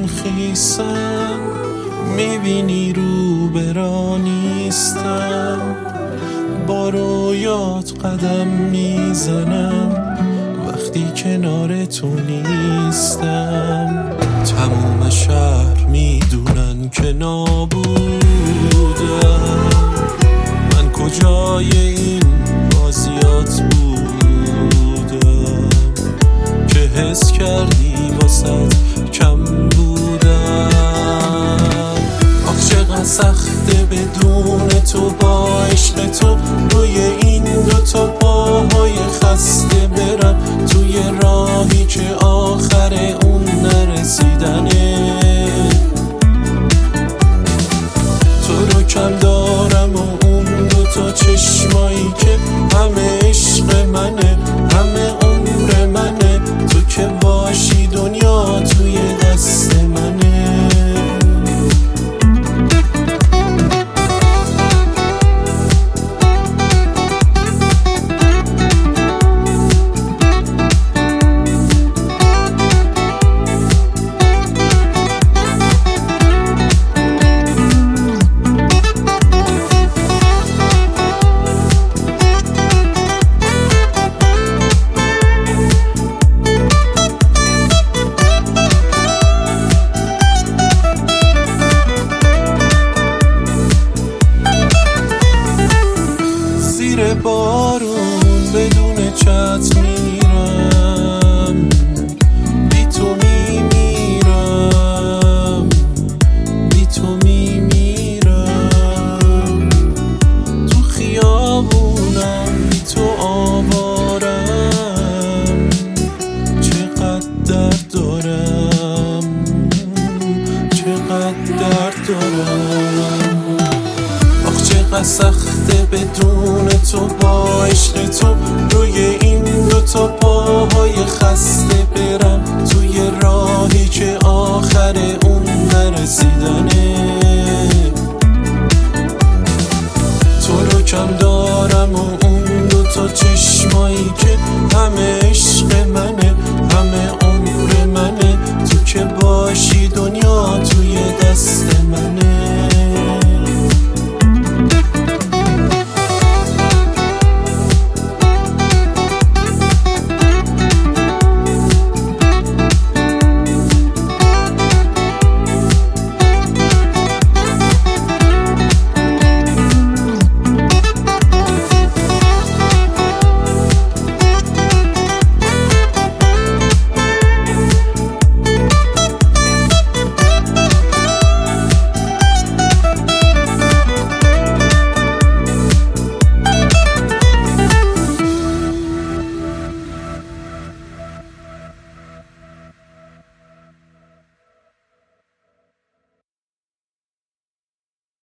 خیسم، میبینی رو برا نیستم، با رویات قدم میزنم وقتی کنار تو نیستم. تموم شهر میدونن که نابودم، من کجای این بازیات بودم که حس کردی واسد کم بودم. آخ چقدر سخته بدون تو با عشق تو روی این دوتا پاهای خسته برم توی راهی که آخر اون نرسیدنه. تو رو کم دارم و اون دوتا چشمایی که همه عشق منه، همه عمر منه. تو که باشی دنیا توی دست منه. بارون بدون چت میرم، بی تو میمیرم، بی تو میمیرم. تو خیابونم بی تو آوارم، چقدر درد دارم، چقدر درد دارم. آخ چقدر سخته بدون تو با عشق تو روی این دوتا پاهای خسته برم توی راهی که آخر اون نرسیدنه. تو رو کم دارم و اون دوتا چشمایی که همه